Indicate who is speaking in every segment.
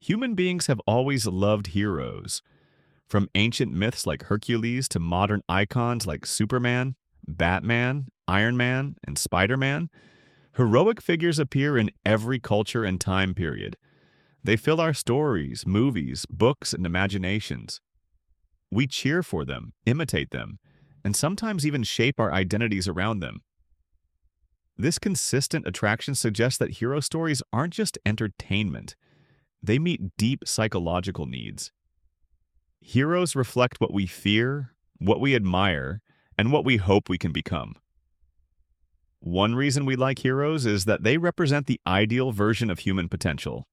Speaker 1: Human beings have always loved heroes. From ancient myths like Hercules to modern icons like Superman, Batman, Iron Man, and Spider Man, heroic figures appear in every culture and time period. They fill our stories, movies, books, and imaginations. We cheer for them, imitate them, and sometimes even shape our identities around them. This consistent attraction suggests that hero stories aren't just entertainment, they meet deep psychological needs. Heroes reflect what we fear, what we admire, and what we hope we can become. One reason we like heroes is that they represent the ideal version of human potential.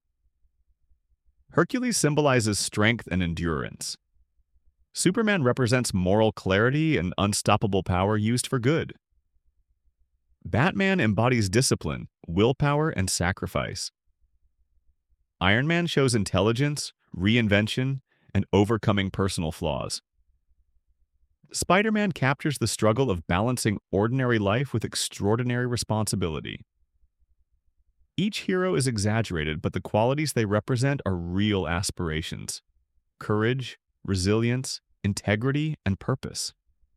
Speaker 1: Hercules symbolizes strength and endurance. Superman represents moral clarity and unstoppable power used for good. Batman embodies discipline, willpower, and sacrifice. Iron Man shows intelligence, reinvention, and overcoming personal flaws. Spider-Man captures the struggle of balancing ordinary life with extraordinary responsibility. Each hero is exaggerated, but the qualities they represent are real aspirations: courage, resilience, integrity, and purpose.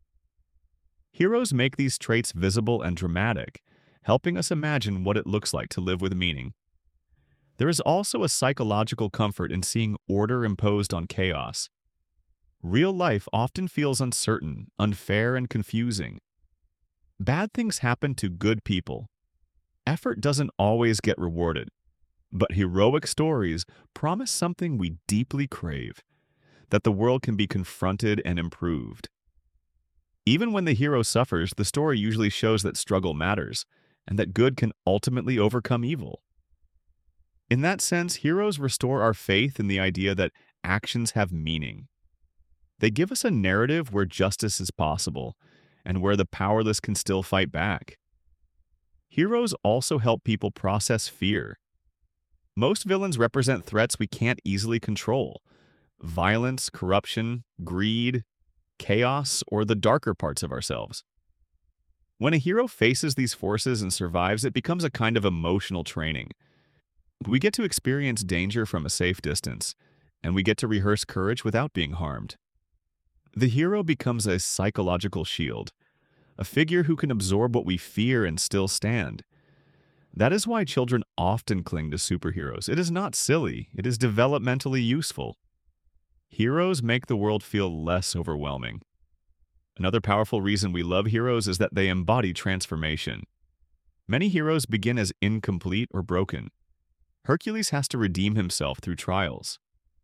Speaker 1: Heroes make these traits visible and dramatic, helping us imagine what it looks like to live with meaning. There is also a psychological comfort in seeing order imposed on chaos. Real life often feels uncertain, unfair, and confusing. Bad things happen to good people. Effort doesn't always get rewarded, but heroic stories promise something we deeply crave: that the world can be confronted and improved. Even when the hero suffers, the story usually shows that struggle matters, and that good can ultimately overcome evil. In that sense, heroes restore our faith in the idea that actions have meaning. They give us a narrative where justice is possible, and where the powerless can still fight back. Heroes also help people process fear. Most villains represent threats we can't easily control: violence, corruption, greed, chaos, or the darker parts of ourselves. When a hero faces these forces and survives, it becomes a kind of emotional training. We get to experience danger from a safe distance, and we get to rehearse courage without being harmed. The hero becomes a psychological shield, a figure who can absorb what we fear and still stand. That is why children often cling to superheroes. It is not silly, it is developmentally useful. Heroes make the world feel less overwhelming. Another powerful reason we love heroes is that they embody transformation. Many heroes begin as incomplete or broken. Hercules has to redeem himself through trials.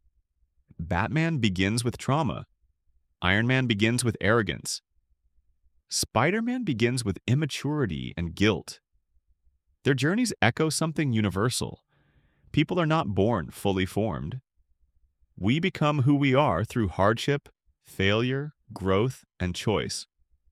Speaker 1: Batman begins with trauma. Iron Man begins with arrogance. Spider-Man begins with immaturity and guilt. Their journeys echo something universal. People are not born fully formed. We become who we are through hardship, failure, growth, and choice.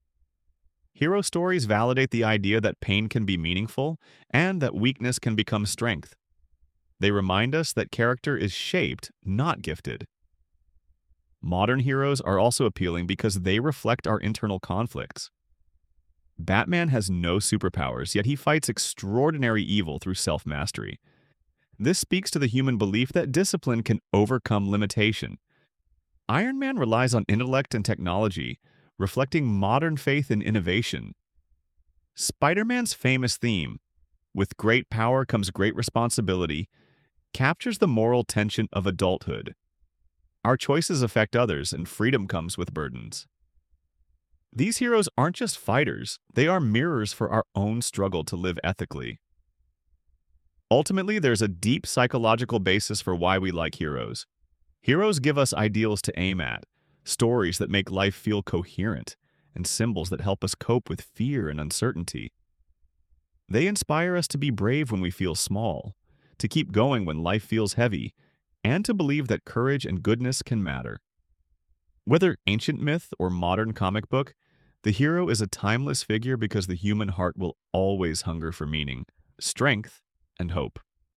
Speaker 1: Hero stories validate the idea that pain can be meaningful and that weakness can become strength. They remind us that character is shaped, not gifted. Modern heroes are also appealing because they reflect our internal conflicts. Batman has no superpowers, yet he fights extraordinary evil through self-mastery. This speaks to the human belief that discipline can overcome limitation. Iron Man relies on intellect and technology, reflecting modern faith in innovation. Spider-Man's famous theme, "With great power comes great responsibility," captures the moral tension of adulthood. Our choices affect others, and freedom comes with burdens. These heroes aren't just fighters, they are mirrors for our own struggle to live ethically. Ultimately, there's a deep psychological basis for why we like heroes. Heroes give us ideals to aim at, stories that make life feel coherent, and symbols that help us cope with fear and uncertainty. They inspire us to be brave when we feel small, to keep going when life feels heavy, and to believe that courage and goodness can matter. Whether ancient myth or modern comic book, the hero is a timeless figure because the human heart will always hunger for meaning, strength, and hope.